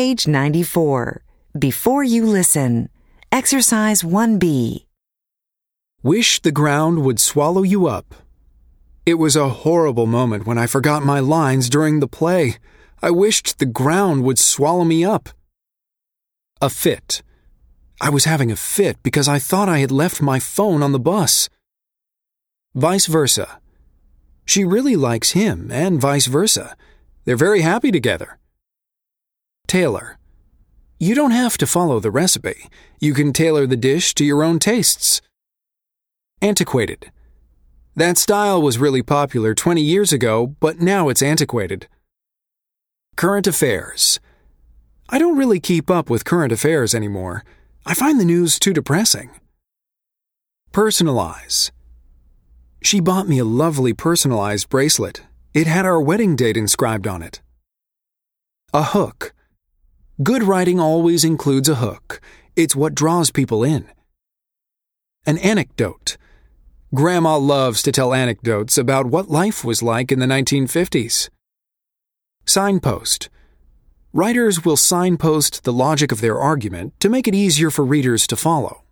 Page 94. Before you listen. Exercise 1B. Wish the ground would swallow you up. It was a horrible moment when I forgot my lines during the play. I wished the ground would swallow me up. A fit. I was having a fit because I thought I had left my phone on the bus. Vice versa. She really likes him, and vice versa. They're very happy together. Tailor. You don't have to follow the recipe. You can tailor the dish to your own tastes. Antiquated. That style was really popular 20 years ago, but now it's antiquated. Current affairs. I don't really keep up with current affairs anymore. I find the news too depressing. Personalize. She bought me a lovely personalized bracelet. It had our wedding date inscribed on it. A hook. Good writing always includes a hook. It's what draws people in. An anecdote. Grandma loves to tell anecdotes about what life was like in the 1950s. Signpost. Writers will signpost the logic of their argument to make it easier for readers to follow.